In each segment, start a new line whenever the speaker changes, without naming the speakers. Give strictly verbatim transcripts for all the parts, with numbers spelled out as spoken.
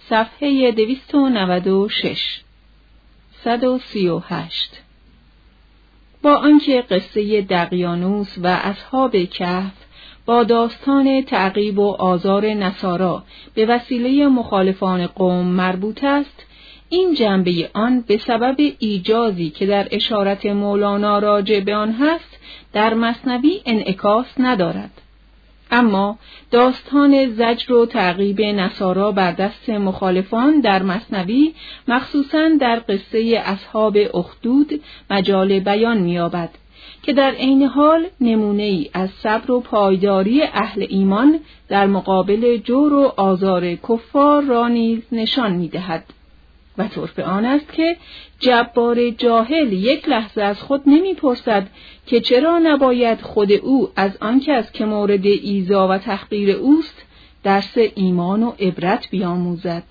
صفحه دویست و نود و شش. صد و سی و هشت. با آنکه قصه دقیانوس و اصحاب کهف با داستان تعقیب و آزار نصارا به وسیله مخالفان قوم مربوط است، این جنبه آن به سبب ایجازی که در اشارت مولانا راجع به آن هست در مثنوی انعکاس ندارد. اما داستان زجر و تعقیب نصارا بر دست مخالفان در مثنوی مخصوصاً در قصه اصحاب اخدود مجال بیان می‌یابد که در عین حال نمونه‌ای از صبر و پایداری اهل ایمان در مقابل جور و آزار کفار را نیز نشان می‌دهد. و طرف آن است که جبار جاهل یک لحظه از خود نمی‌پرسد که چرا نباید خود او از آن کس که مورد ایذا و تحقیر اوست درس ایمان و عبرت بیاموزد.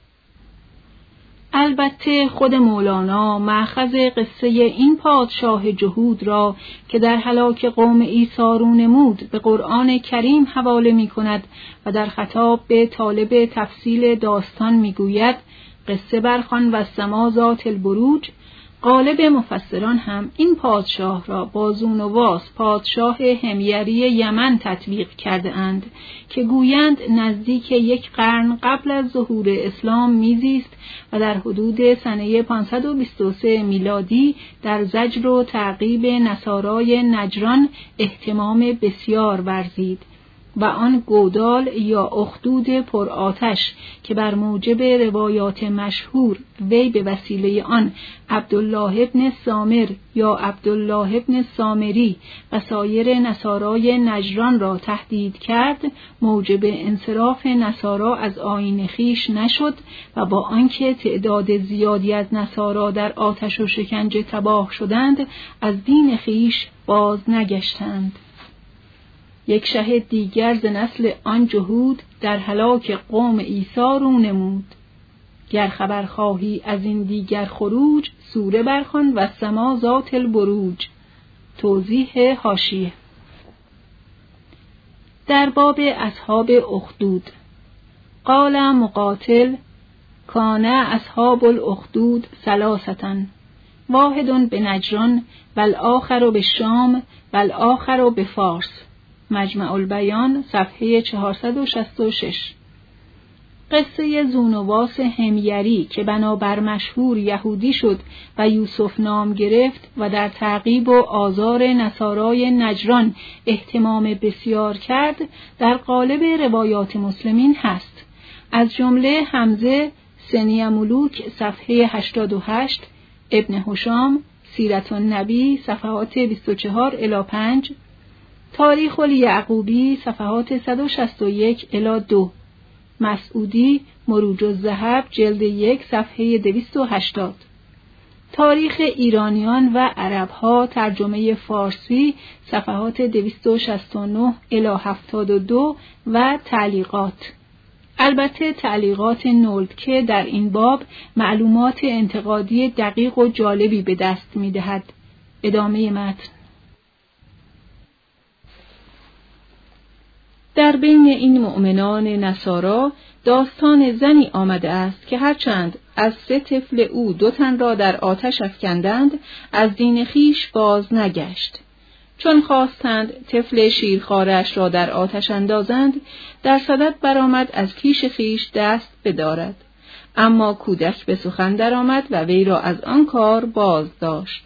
البته خود مولانا مأخذ قصه این پادشاه جهود را که در هلاک قوم عیسی رو نمود به قرآن کریم حواله می‌کند و در خطاب به طالب تفصیل داستان می‌گوید قصه برخوان و سما ذات البروج. غالب مفسران هم این پادشاه را با زونواس پادشاه حمیری یمن تطبیق کرده اند که گویند نزدیک یک قرن قبل از ظهور اسلام میزیست و در حدود سنه پانصد و بیست و سه میلادی در زجر و تعقیب نصارای نجران اهتمام بسیار ورزید و آن گودال یا اخدود پرآتش که بر موجب روایات مشهور وی به وسیله آن عبدالله ابن سامر یا عبدالله ابن سامری و سایر نصارای نجران را تهدید کرد، موجب انصراف نصارا از آیین خویش نشد و با آنکه تعداد زیادی از نصارا در آتش و شکنجه تباه شدند از دین خویش باز نگشتند. یک شهید دیگر ز نسل آن جهود در هلاک قوم عیسی رو نمود. گر خبر خواهی از این دیگر خروج، سوره برخوان و سما ذات البروج. توضیح حاشیه. در باب اصحاب اخدود قال مقاتل کان اصحاب الاخدود ثلاثة واحد به نجران و الآخر به شام و الآخر به فارس. مجمع البیان صفحه چهارصد و شصت و شش. قصه زونواس حمیری که بنابر مشهور یهودی شد و یوسف نام گرفت و در تعقیب و آزار نصارای نجران اهتمام بسیار کرد در قالب روایات مسلمین هست. از جمله حمزه سنی ملوک صفحه هشتاد و هشت، ابن هشام سیرت النبی صفحات بیست و چهار الی پنج، تاریخ الیعقوبی صفحات صد و شصت و یک الی دو، مسعودی مروج الذهب جلد یک صفحه دویست و هشتاد، تاریخ ایرانیان و عربها ترجمه فارسی صفحات دویست و شصت و نه الی هفتاد و دو و تعلیقات. البته تعلیقات نولدکه در این باب معلومات انتقادی دقیق و جالبی به دست می دهد. ادامه متن. در بین این مؤمنان نصارا داستان زنی آمده است که هرچند از سه طفل او دو تن را در آتش افکندند از دین خویش باز نگشت. چون خواستند طفل شیرخوارش را در آتش اندازند در صدد برآمد از کیش خویش دست بدارد، اما کودک به سخن درآمد و وی را از آن کار باز داشت.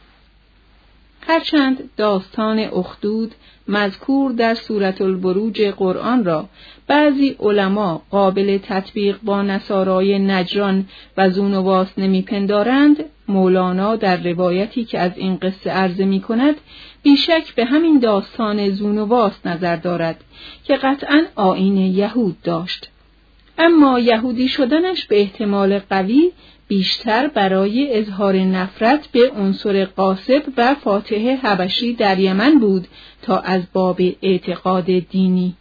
هرچند داستان اخدود مذکور در سورة البروج قرآن را بعضی علما قابل تطبیق با نصارای نجران و زونواس نمیپندارند، مولانا در روایتی که از این قصه عرضه می کند بیشک به همین داستان زونواس نظر دارد که قطعاً آیین یهود داشت، اما یهودی شدنش به احتمال قوی بیشتر برای اظهار نفرت به عنصر غاصب و فاتح حبشی در یمن بود تا از باب اعتقاد دینی.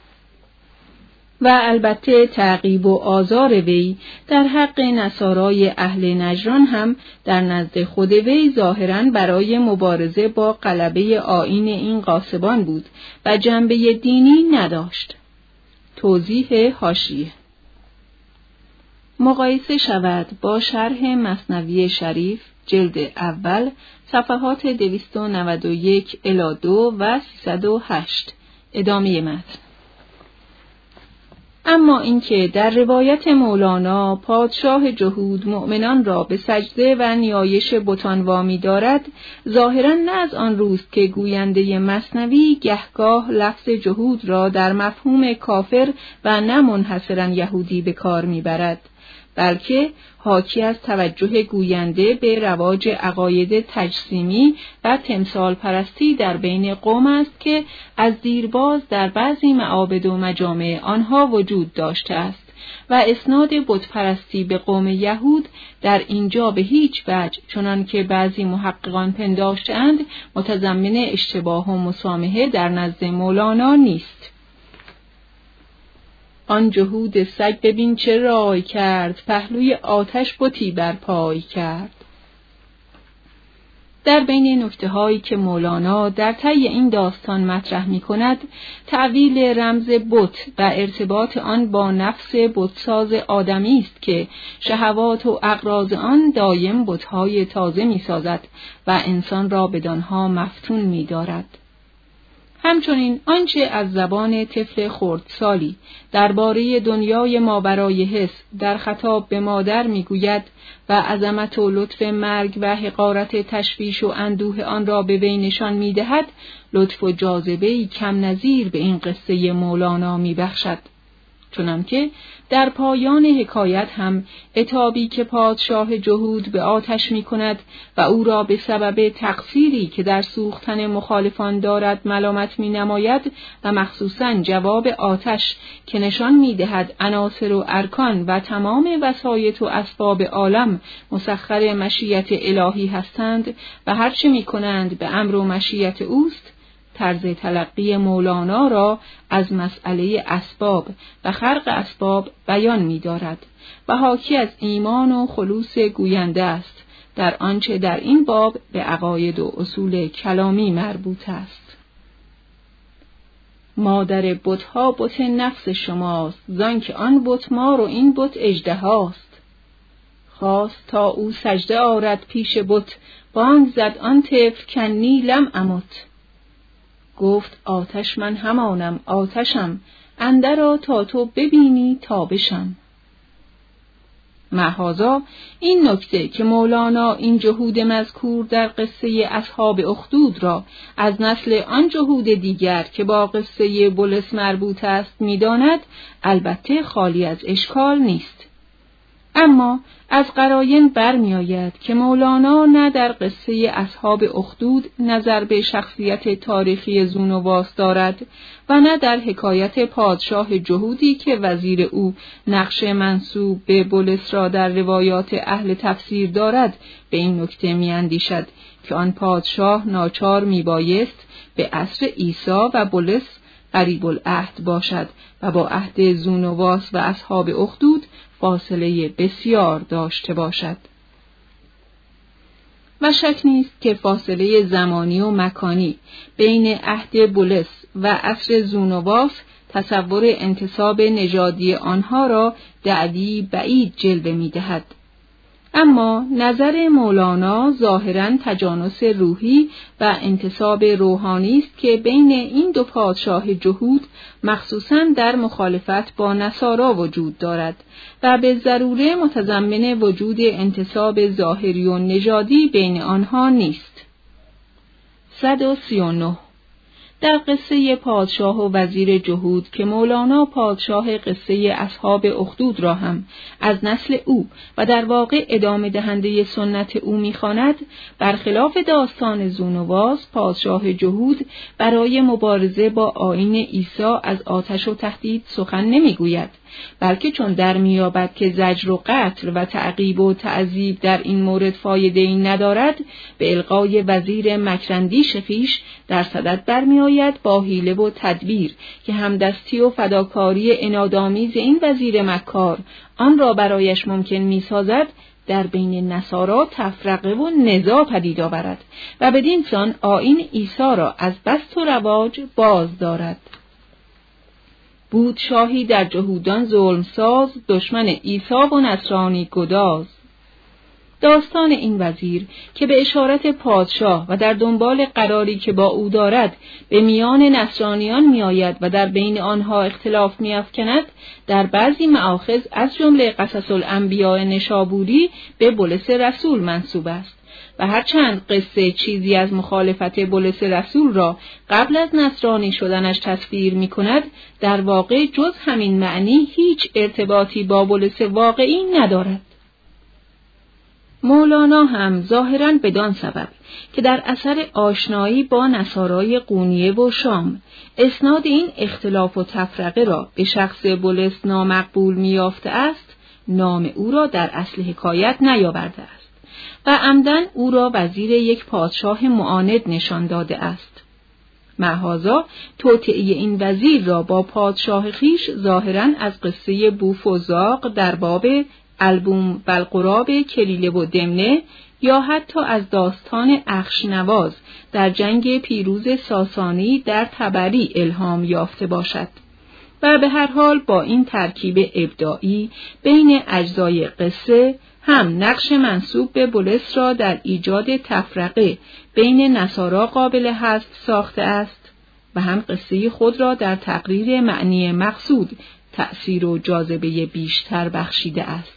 و البته تعقیب و آزار وی در حق نصارای اهل نجران هم در نزد خود وی ظاهراً برای مبارزه با غلبه آیین این غاصبان بود و جنبه دینی نداشت. توضیح حاشیه. مقایسه شود با شرح مثنوی شریف جلد اول صفحات دویست و نود و یک الی دو و سیصد و هشت. ادامه متن. اما اینکه در روایت مولانا پادشاه جهود مؤمنان را به سجده و نیایش بتان وامی دارد، ظاهراً نه از آن روست که گوینده مثنوی گهگاه لفظ جهود را در مفهوم کافر و نه منحصراً یهودی به کار میبرد، بلکه حاکی از توجه گوینده به رواج عقاید تجسیمی و تمثال پرستی در بین قوم است که از دیرباز در بعضی معابد و مجامع آنها وجود داشته است و اسناد بت پرستی به قوم یهود در اینجا به هیچ وجه چنان که بعضی محققان پنداشتند متضمن اشتباه و مسامحه در نزد مولانا نیست. آن جهود سگ ببین چه رای کرد، پهلوی آتش بتی بر پای کرد. در بین نکته‌هایی که مولانا در طی این داستان مطرح می‌کند، تعویل رمز بت و ارتباط آن با نفس بتساز آدمی است که شهوات و اغراض آن دایم بت‌های تازه می‌سازد و انسان را بدانها مفتون می‌دارد. همچنین آنچه از زبان طفل خردسالی درباره دنیای ماورای حس در خطاب به مادر میگوید و عظمت و لطف مرگ و حقارت تشویش و اندوه آن را به وی نشان میدهد، لطف و جاذبه‌ای کم نظیر به این قصه مولانا میبخشد. چنانکه در پایان حکایت هم عتابی که پادشاه جهود به آتش می کند و او را به سبب تقصیری که در سوختن مخالفان دارد ملامت می نماید و مخصوصاً جواب آتش که نشان می دهد عناصر و ارکان و تمام وسایط و اسباب عالم مسخر مشیت الهی هستند و هرچه می کنند به امر و مشیت اوست، طرز تلقی مولانا را از مسئله اسباب و خلق اسباب بیان می دارد و حاکی از ایمان و خلوص گوینده است در آنچه در این باب به عقاید و اصول کلامی مربوط است. مادر بت‌ها بت نفس شماست، زانکه آن بت مار و این بت اژدهاست. خواست تا او سجده آرد پیش بت، بانگ زد آن طفل کنی لم امت. گفت آتش من همانم آتشم، اندرآ تا تو ببینی تابشم. معهازا این نکته که مولانا این جهود مذکور در قصه اصحاب اخدود را از نسل آن جهود دیگر که با قصه بلس مربوط است می‌داند، البته خالی از اشکال نیست. اما از قراین برمی‌آید که مولانا نه در قصه اصحاب اخدود نظر به شخصیت تاریخی زونواس دارد و نه در حکایت پادشاه جهودی که وزیر او نقش منسوب به بلس را در روایات اهل تفسیر دارد به این نکته می‌اندیشد که آن پادشاه ناچار میبایست به عصر عیسی و بلس قریب العهد باشد و با عهد زونواس و اصحاب اخدود فاصله بسیار داشته باشد. و شک نیست که فاصله زمانی و مکانی بین عهد بلس و عصر زونواس تصور انتساب نژادی آنها را دعوی بعید جلوه می‌دهد. اما نظر مولانا ظاهراً تجانس روحی و انتساب روحانی است که بین این دو پادشاه جهود مخصوصاً در مخالفت با نصارا وجود دارد و به ضروره متضمن وجود انتساب ظاهری و نژادی بین آنها نیست. صد و سی و نه. در قصه پادشاه و وزیر جهود که مولانا پادشاه قصه اصحاب اخدود را هم از نسل او و در واقع ادامه دهنده سنت او می‌خواند، برخلاف داستان زونواس پادشاه جهود برای مبارزه با آیین عیسی از آتش و تهدید سخن نمی‌گوید، بلکه چون در میابد که زجر و قتل و تعقیب و تعذیب در این مورد فایده‌ای ندارد، به القای وزیر مکراندیش خویش در صدد برمیآید با حیله و تدبیر که همدستی و فداکاری عنادآمیز این وزیر مکار آن را برایش ممکن می‌سازد در بین نصارا تفرقه و نزاع پدید آورد و بدین سان آیین عیسی را از بسط و رواج باز دارد. بود شاهی در جهودان ظلمساز، دشمن عیسی و نصرانی گداز. داستان این وزیر که به اشارت پادشاه و در دنبال قراری که با او دارد به میان نصرانیان می آید و در بین آنها اختلاف می افکند، در بعضی مآخذ از جمله قصص الانبیاء نشابوری به بولس رسول منسوب است و هرچند قصه چیزی از مخالفت بولس رسول را قبل از نصرانی شدنش تصویر می کند، در واقع جز همین معنی هیچ ارتباطی با بولس واقعی ندارد. مولانا هم ظاهراً بدان سبب که در اثر آشنایی با نصارای قونیه و شام اسناد این اختلاف و تفرقه را به شخص بولس نامقبول می‌یافته است، نام او را در اصل حکایت نیاورده است و عمداً او را وزیر یک پادشاه معاند نشان داده است. معهازا توطئه این وزیر را با پادشاه خیش ظاهراً از قصه بوفزاق در باب البوم بالقراب کلیله و دمنه یا حتی از داستان اخشنواز در جنگ پیروز ساسانی در طبری الهام یافته باشد و به هر حال با این ترکیب ابداعی بین اجزای قصه هم نقش منسوب به بولس را در ایجاد تفرقه بین نصارا قابل حذف ساخته است و هم قصه خود را در تقریر معنی مقصود تأثیر و جاذبه بیشتر بخشیده است.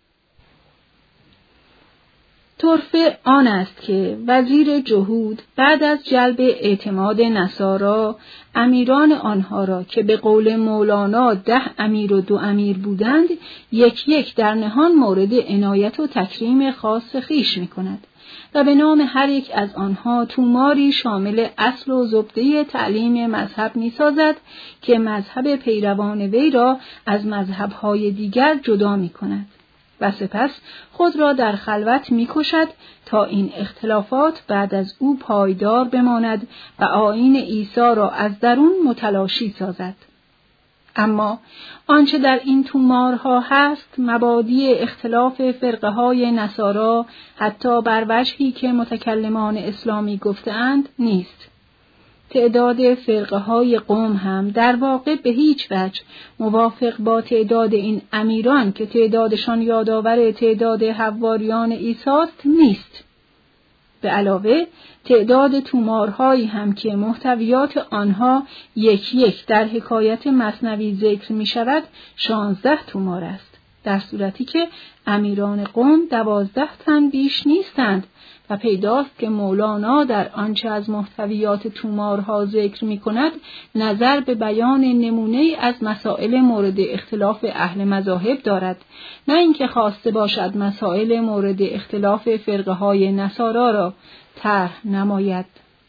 طرفه آن است که وزیر جهود بعد از جلب اعتماد نصارا امیران آنها را که به قول مولانا ده امیر و دو امیر بودند یک یک در نهان مورد عنایت و تکریم خاص خویش می کند و به نام هر یک از آنها توماری شامل اصل و زبده تعلیم مذهب می سازد که مذهب پیروان وی را از مذهبهای دیگر جدا می کند و سپس خود را در خلوت می کشد تا این اختلافات بعد از او پایدار بماند و آیین عیسی را از درون متلاشی سازد. اما آنچه در این تومارها هست مبادی اختلاف فرقه های نصارا حتی بر وجهی که متکلمان اسلامی گفتند نیست. تعداد فرقه های قوم هم در واقع به هیچ وجه موافق با تعداد این امیران که تعدادشان یادآور تعداد حواریان عیسی است نیست. به علاوه تعداد تومارهایی هم که محتویات آنها یک یک در حکایت مثنوی ذکر می شود شانزده تومار است، در صورتی که امیران قوم دوازده تن بیش نیستند و پیداست که مولانا در آنچه از محتویات تومارها ذکر می کند نظر به بیان نمونه از مسائل مورد اختلاف اهل مذاهب دارد، نه اینکه خواسته باشد مسائل مورد اختلاف فرقه های نصارا را طرح نماید.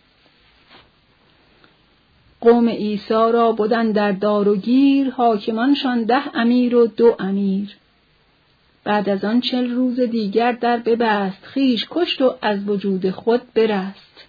قوم عیسی را بودن در دار و گیر حاکمانشان ده امیر و دو امیر. بعد از آن چل روز دیگر در ببست، خویش کشت و از وجود خود برست.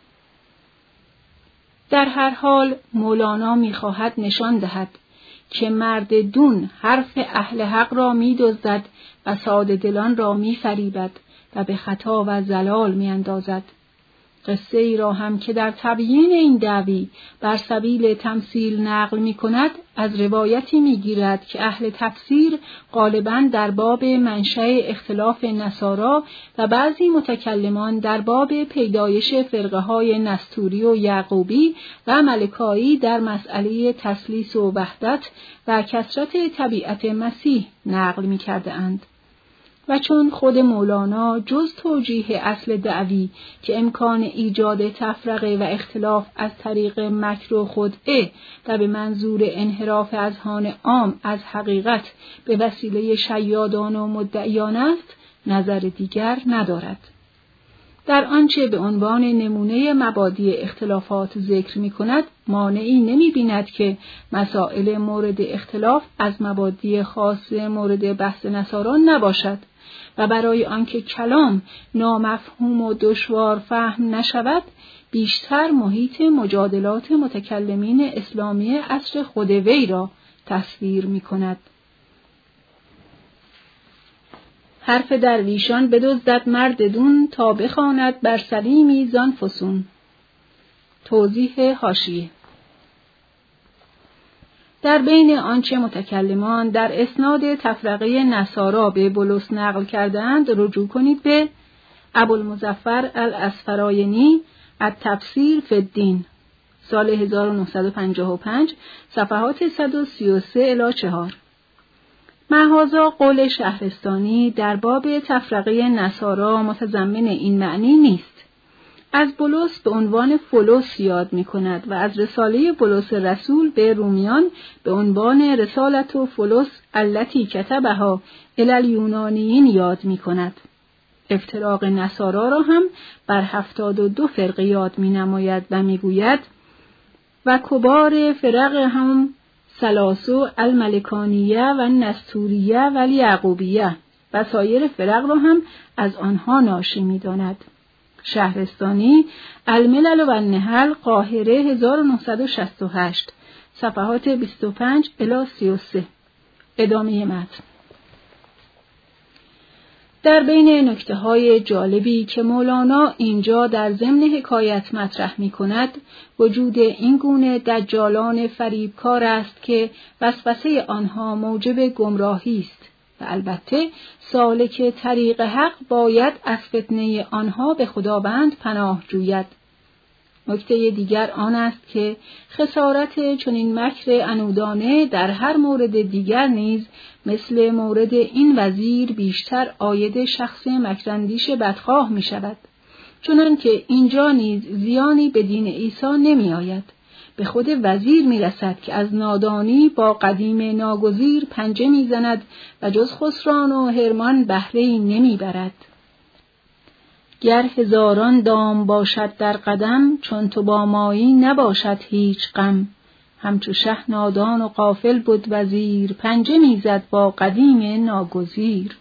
در هر حال مولانا می‌خواهد نشان دهد که مرد دون حرف اهل حق را می‌دزدد و ساده دلان را می‌فریبد و به خطا و ضلال می‌اندازد. قصه ای را هم که در تبیین این دعوی بر سبیل تمثیل نقل می کند از روایتی می گیرد که اهل تفسیر غالباً در باب منشأ اختلاف نصارا و بعضی متکلمان در باب پیدایش فرقه های نستوری و یعقوبی و ملکایی در مسئله تثلیث و وحدت و کثرت طبیعت مسیح نقل می کرده اند. و چون خود مولانا جز توجیه اصل دعوی که امکان ایجاد تفرقه و اختلاف از طریق مکر و خدعه و به منظور انحراف اذهان عام از حقیقت به وسیله شیادان و مدعیان است، نظر دیگر ندارد. در آنچه به عنوان نمونه مبادی اختلافات ذکر می کند، مانعی نمی بیند که مسائل مورد اختلاف از مبادی خاص مورد بحث نصارا نباشد و برای آنکه کلام نامفهوم و دشوار فهم نشود، بیشتر محیط مجادلات متکلمین اسلامی عصر خود وی را تصویر می کند. حرف درویشان بدزدد مرد دون تا بخواند بر سلیمی زان فسون. توضیح حاشیه: در بین آنچه متکلمان در اسناد تفرقه نصارا به بولس نقل کردند رجوع کنید به ابوالمظفر الاصفراینی التفسیر فی الدین سال هزار و نهصد و پنجاه و پنج صفحات صد و سی و سه الی چهار. محاذا قول شهرستانی در باب تفرقه نصارا متضمن این معنی نیست. از بولس به عنوان فولس یاد می کند و از رساله بولس رسول به رومیان به عنوان رسالت و فولس التی کتبها الی الیونانیین یاد می کند. افتراق نصارا را هم بر هفتاد و دو فرقه یاد می نماید و می گوید و کبار فرق هم سلاسو الملکانیه و نستوریه و یعقوبیه و سایر فرق را هم از آنها ناشی می داند. شهرستانی الملل و النحل قاهره هزار و نهصد و شصت و هشت صفحات بیست و پنج الی سی و سه. ادامه متن. در بین نکته‌های جالبی که مولانا اینجا در ضمن حکایت مطرح می‌کند، وجود این گونه دجالان فریبکار است که وسوسه آنها موجب گمراهی است و البته سالک طریق حق باید از فتنه آنها به خداوند پناه جوید. نکته دیگر آن است که خسارت چنین مکر عنودانه در هر مورد دیگر نیز مثل مورد این وزیر بیشتر عاید شخص مکراندیش بدخواه می شود. چنانکه اینجا نیز زیانی به دین عیسی نمی آید. به خود وزیر می رسد که از نادانی با قدیم ناگزیر پنجه می زند و جز خسران و حرمان بهره‌ای نمی برد. گر هزاران دام باشد در قدم، چون تو با مایی نباشد هیچ غم. همچو شه نادان و غافل بود وزیر، پنجه میزد با قدیم ناگزیر.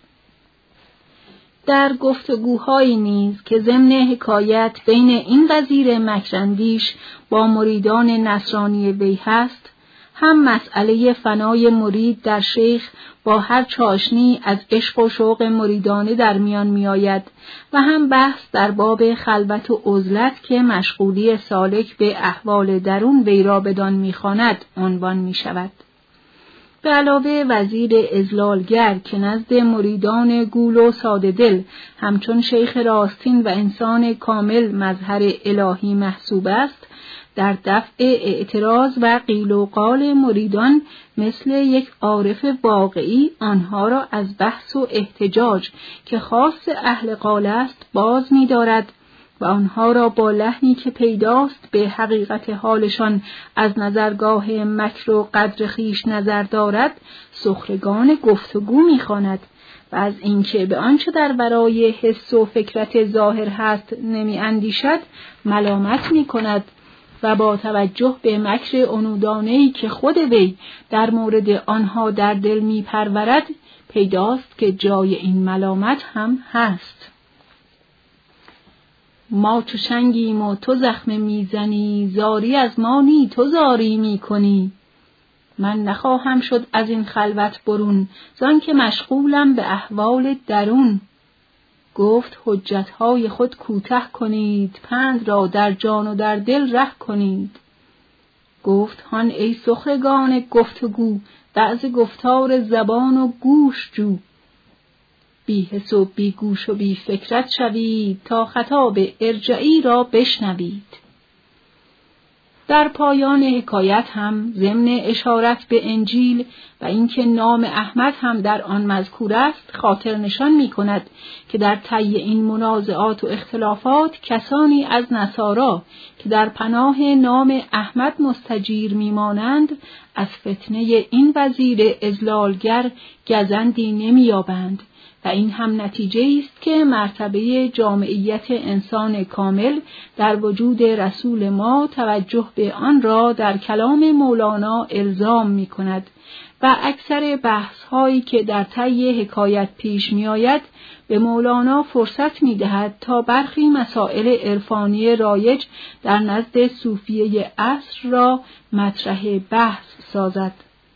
در گفتگوهایی نیز که ضمن حکایت بین این وزیر مکراندیش با مریدان نصرانی وی هست، هم مسئله فنای مرید در شیخ با هر چاشنی از عشق و شوق مریدانه در میان می آید و هم بحث در باب خلوت و عزلت که مشغولی سالک به احوال درون وی را بدان می خواند عنوان می شود. به علاوه وزیر اذلالگر که نزد مریدان گول و ساده دل همچون شیخ راستین و انسان کامل مظهر الهی محسوب است، در دفع اعتراض و قیل و قال مریدان مثل یک عارف واقعی آنها را از بحث و احتجاج که خاص اهل قال است باز می دارد و آنها را با لحنی که پیداست به حقیقت حالشان از نظرگاه مکر و قدر خیش نظر دارد سخرگان گفتگو می خواند و از اینکه به آنچه در برای حس و فکرت ظاهر هست نمی اندیشد ملامت می کند و با توجه به مکر عنودانه‌ای که خود وی در مورد آنها در دل می پرورد پیداست که جای این ملامت هم هست. ما چو چنگیم و تو زخم میزنی، زاری از ما نی تو زاری میکنی. من نخواهم شد از این خلوت برون، زان که مشغولم به احوال درون. گفت حجتهای خود کوته کنید، پند را در جان و در دل ره کنید. گفت هان ای سخرگان گفتگو، بعض گفتار زبان و گوش جو. بی حس و بی گوش و بی فکرت شوید، تا خطاب ارجعی را بشنوید. در پایان حکایت هم ضمن اشارت به انجیل و اینکه نام احمد هم در آن مذکور است خاطر نشان می کند که در طی این منازعات و اختلافات کسانی از نصارا که در پناه نام احمد مستجیر می مانند از فتنه این وزیر اذلالگر گزندی نمی یابند و این هم نتیجه است که مرتبه جامعیت انسان کامل در وجود رسول ما توجه به آن را در کلام مولانا الزام می کند و اکثر بحث هایی که در طی حکایت پیش می آید به مولانا فرصت می دهد تا برخی مسائل عرفانی رایج در نزد صوفیه عصر را مطرح بحث سازد.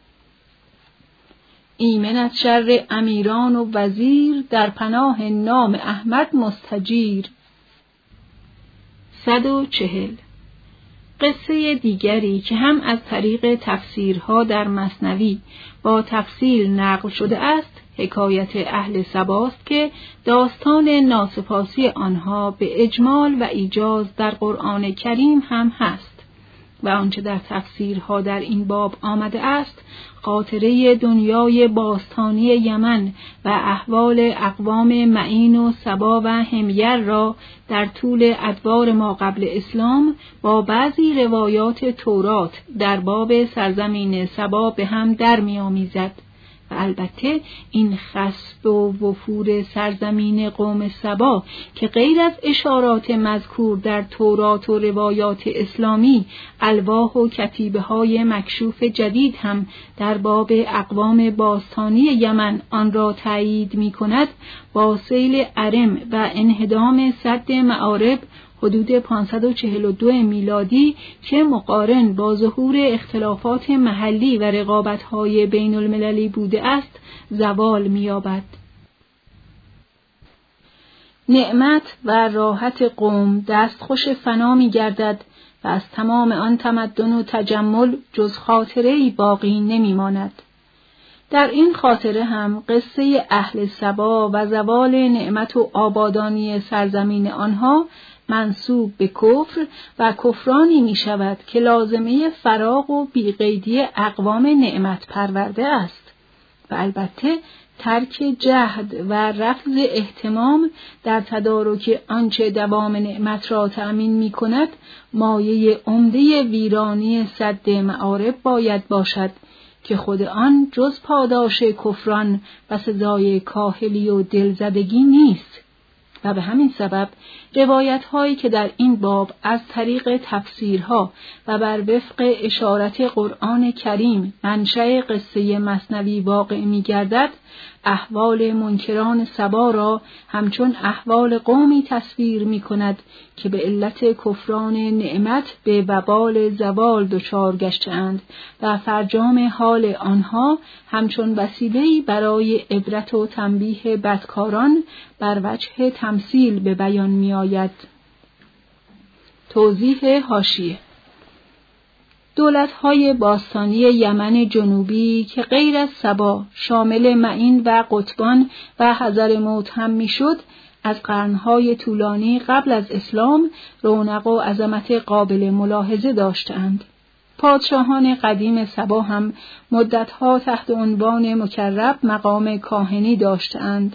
ایمن از شر امیران و وزیر، در پناه نام احمد مستجیر. صد و چهل. قصه دیگری که هم از طریق تفسیرها در مثنوی با تفصیل نقل شده است، حکایت اهل سباست که داستان ناسپاسی آنها به اجمال و ایجاز در قرآن کریم هم هست و آنچه در تفسیرها در این باب آمده است، خاطره دنیای باستانی یمن و احوال اقوام معین و سبا و حمیر را در طول ادوار ما قبل اسلام با بعضی روایات تورات در باب سرزمین سبا به هم در می‌آمیزد. و البته این خسب و وفور سرزمین قوم سبا که غیر از اشارات مذکور در تورات و روایات اسلامی، الواح و کتیبه های مکشوف جدید هم در باب اقوام باستانی یمن آن را تایید می کند، با سیل ارم و انهدام سد معارب حدود پانصد و چهل و دو میلادی که مقارن با ظهور اختلافات محلی و رقابت‌های بین المللی بوده است، زوال می‌یابد. نعمت و راحت قوم دستخوش فنا می‌گردد و از تمام آن تمدن و تجمل جز خاطره‌ای باقی نمی‌ماند. در این خاطره هم قصه اهل سبا و زوال نعمت و آبادانی سرزمین آنها منسوب به کفر و کفرانی می شود که لازمه فراغ و بیقیدی اقوام نعمت پرورده است و البته ترک جهد و رفض اهتمام در تدارک آنچه دوام نعمت را تأمین می کند مایه عمده ویرانی سد معارب باید باشد که خود آن جز پاداش کفران و سزای کاهلی و دلزدگی نیست. و به همین سبب روایت هایی که در این باب از طریق تفسیرها و بر وفق اشارت قرآن کریم منشأ قصه مثنوی واقع می گردد، احوال منکران سبا را همچون احوال قومی تصویر می کند که به علت کفران نعمت به وبال زوال دچار گشته‌اند و فرجام حال آنها همچون وسیله‌ای برای عبرت و تنبیه بدکاران بر وجه تمثیل به بیان می آید. توضیح حاشیه: دولت‌های باستانی یمن جنوبی که غیر از سبا شامل معین و قطبان و حضرموت هم میشد، از قرنهای طولانی قبل از اسلام رونق و عظمت قابل ملاحظه داشتند. پادشاهان قدیم سبا هم مدتها تحت عنوان مکرب مقام کاهنی داشتند.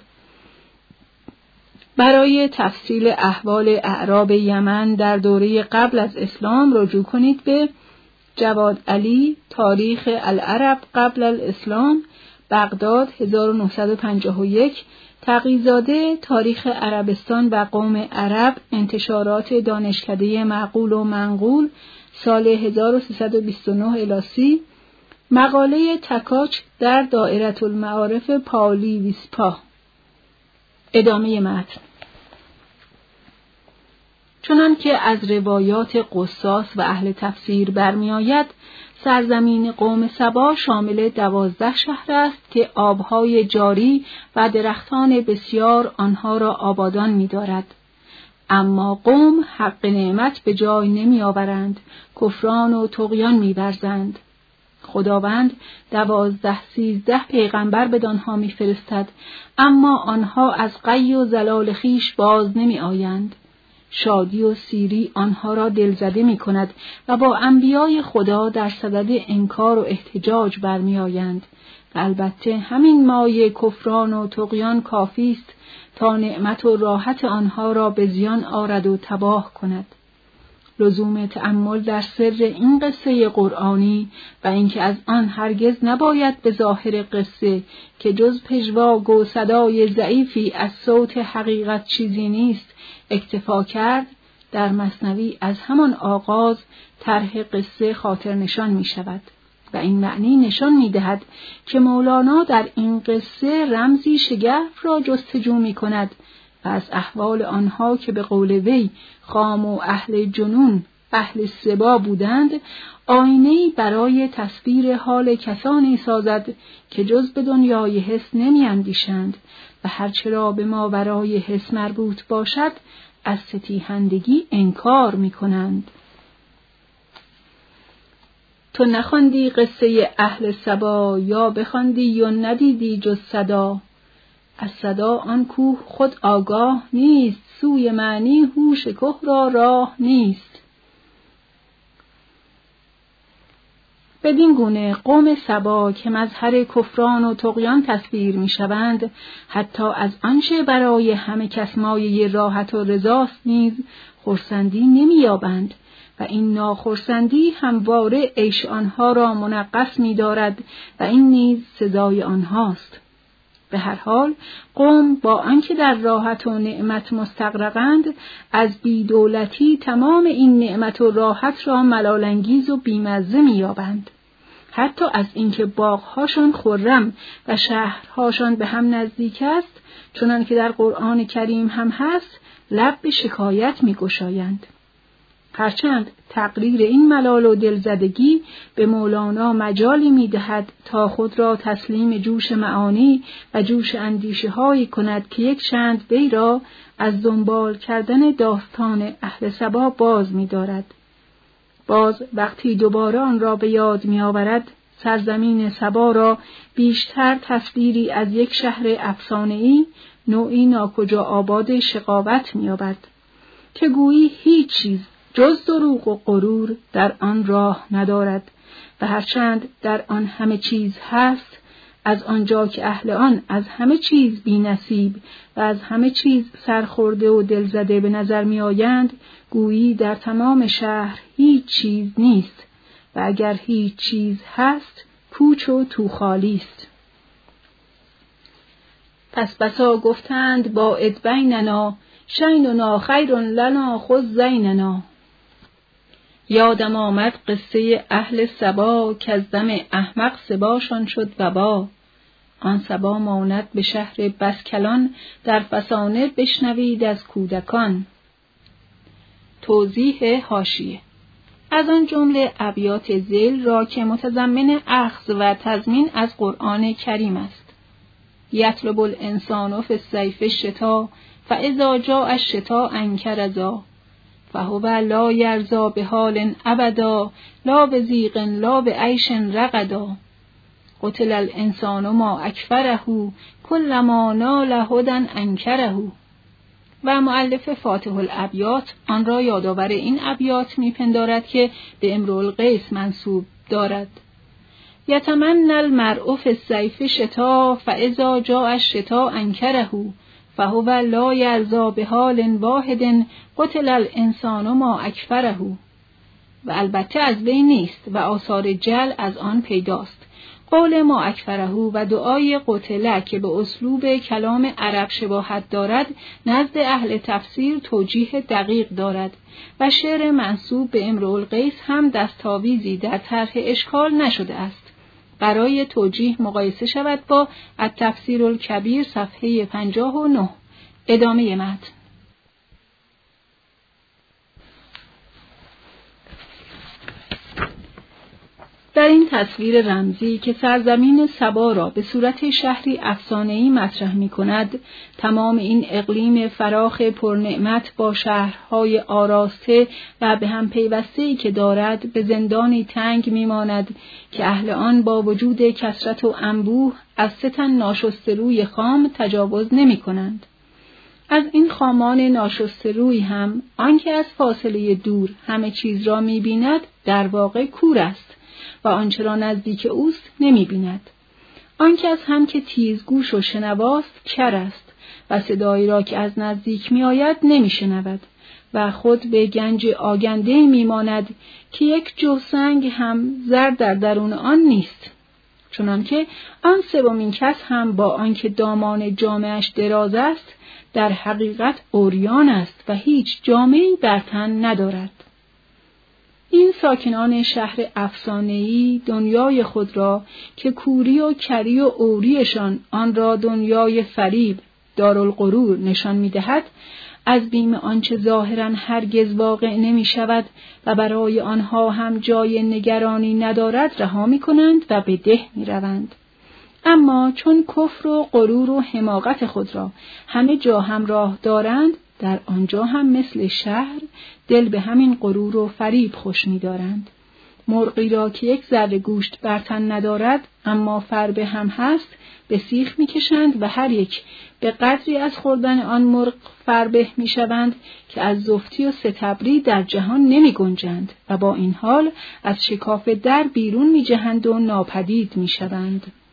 برای تفصیل احوال اعراب یمن در دوره قبل از اسلام رجوع کنید به جواد علی، تاریخ العرب قبل الاسلام، بغداد هزار و نهصد و پنجاه و یک، تقی‌زاده، تاریخ عربستان و قوم عرب، انتشارات دانشکده معقول و منقول، سال هزار و سیصد و بیست و نه الی سی، مقاله تکاچ در دائره المعارف پاولی ویسپا. ادامه متن. چنان که از روایات قصاص و اهل تفسیر برمی آید، سرزمین قوم سبا شامل دوازده شهر است که آبهای جاری و درختان بسیار آنها را آبادان می دارد. اما قوم حق نعمت به جای نمی آورند، کفران و طغیان می ورزند. خداوند دوازده سیزده پیغمبر بدانها می فرستد، اما آنها از غی و زلال خیش باز نمی آیند. شادی و سیری آنها را دلزده می کند و با انبیای خدا در صدد انکار و احتجاج برمی آیند. و البته همین مایه کفران و طغیان کافی است تا نعمت و راحت آنها را به زیان آرد و تباه کند. لزوم تأمل در سر این قصه قرآنی و اینکه از آن هرگز نباید به ظاهر قصه که جز پژواک و صدای ضعیفی از صوت حقیقت چیزی نیست اکتفا کرد، در مثنوی از همان آغاز طرح قصه خاطر نشان می شود و این معنی نشان می دهد که مولانا در این قصه رمزی شگرف را جستجو می کند و از احوال آنها که به قول وی خام و اهل جنون اهل سبا بودند آینه‌ای برای تصویر حال کسانی سازد که جز به دنیای حس نمی اندیشند و هرچه را به ماورای حس مربوط باشد از ستیهندگی انکار می کنند. تو نخواندی قصه اهل سبا، یا بخواندی و ندیدی جز صدا. از صدا آن کوه خود آگاه نیست، سوی معنی هوش که را راه نیست. بدین گونه قوم سبا که مظهر کفران و طغیان تصویر می شوند، حتی از آنچه برای همه کس مایه راحت و رضاست نیز خرسندی نمی یابند و این ناخرسندی همواره عیش آنها را منغص می دارد و این نیز سزای آنهاست. به هر حال قوم با آنکه در راحت و نعمت مستغرقند، از بی‌دولتی تمام این نعمت و راحت را ملال‌انگیز و بی‌مزه می‌یابند. حتی از اینکه باغ‌هاشان خرم و شهرهاشان به هم نزدیک است، چنان که در قرآن کریم هم هست، لب به شکایت می‌گشایند. هرچند تقریر این ملال و دلزدگی به مولانا مجالی می‌دهد تا خود را تسلیم جوش معانی و جوش اندیشه هایی کند که یک چند وی را از دنبال کردن داستان اهل سبا باز می‌دارد. باز وقتی دوباره آن را به یاد می‌آورد، سرزمین سبا را بیشتر تصویری از یک شهر افسانه‌ای، نوعی ناکجا آباد شقاوت می‌یابد که گویی هیچ چیز جز دروغ و غرور در آن راه ندارد و هرچند در آن همه چیز هست، از آنجا که اهل آن از همه چیز بی نصیب و از همه چیز سرخورده و دلزده به نظر می آیند، گویی در تمام شهر هیچ چیز نیست و اگر هیچ چیز هست، پوچ و توخالی است. پس بسا گفتند باعد بیننا، شیننا خیر لنا خذ زیننا. یادم آمد قصه اهل سبا، که از دم احمق سباشان شد وبا. آن سبا ماند به شهر بسکلان، در فسانه بشنوید از کودکان. توضیح حاشیه: از آن جمله ابیات ذیل را که متضمن اخذ و تضمین از قرآن کریم است. یطلب الانسان فی الصیف الشتا، فاذا جاء الشتاء انکر ذا. فهو لا یرضی بحال ابدا، لا بضیق لا بعیش رغدا. قتل الانسان ما اکفره، کلما نال هدی انکره. و مؤلف فاتح الابیات آن را یادآور این ابیات میپندارد که به امرؤ القیس منسوب دارد: یتمنی المرء فی الصیف شتا، فاذا جاء الشتاء انکره. فهو لا یرضی بحال واحد، قتل الانسان ما اکفره. و البته از وی نیست و آثار جل از آن پیداست. قول ما اکفره و دعای قتله که به اسلوب کلام عرب شباهت دارد، نزد اهل تفسیر توجیه دقیق دارد و شعر منسوب به امرؤ القیس هم دستاویزی در طرح اشکال نشده است. برای توجیه مقایسه شود با التفسیر الکبیر صفحه پنجاه و نه. ادامه متن. در این تصویر رمزی که سرزمین سبا را به صورت شهری افسانه‌ای مطرح می‌کند، تمام این اقلیم فراخ پرنعمت با شهرهای آراسته و به هم پیوسته‌ای که دارد، به زندانی تنگ می‌ماند که اهل آن با وجود کثرت و انبوه از سه تن ناشسته روی خام تجاوز نمی‌کنند. از این خامان ناشسته روی هم آنکه از فاصله دور همه چیز را می‌بیند، در واقع کور است و آنچه را نزدیک اوست نمی بیند. آنکه از هم که تیزگوش و شنواست کر است و صدایی را که از نزدیک می آید نمی شنود و خود به گنج آگنده می ماند که یک جو سنگ هم زر در درون آن نیست. چنانکه آن سومین کس هم با آنکه دامان جامه‌اش دراز است، در حقیقت عریان است و هیچ جامه‌ای بر تن ندارد. این ساکنان شهر افسانه‌ای دنیای خود را که کوری و کری و عوریشان آن را دنیای فریب، دارالغرور نشان می‌دهد، از بیم آنچه ظاهراً هرگز واقع نمی‌شود و برای آنها هم جای نگرانی ندارد رها می‌کنند و به ده می‌روند. اما چون کفر و غرور و حماقت خود را همه جا همراه دارند، در آنجا هم مثل شهر دل به همین غرور و فریب خوش می دارند مرغی را که یک ذره گوشت بر تن ندارد اما فربه هم هست به سیخ می‌کشند و هر یک به قدری از خوردن آن مرغ فربه می‌شوند که از زفتی و ستبری در جهان نمی‌گنجند و با این حال از شکاف در بیرون می‌جهند و ناپدید می‌شوند.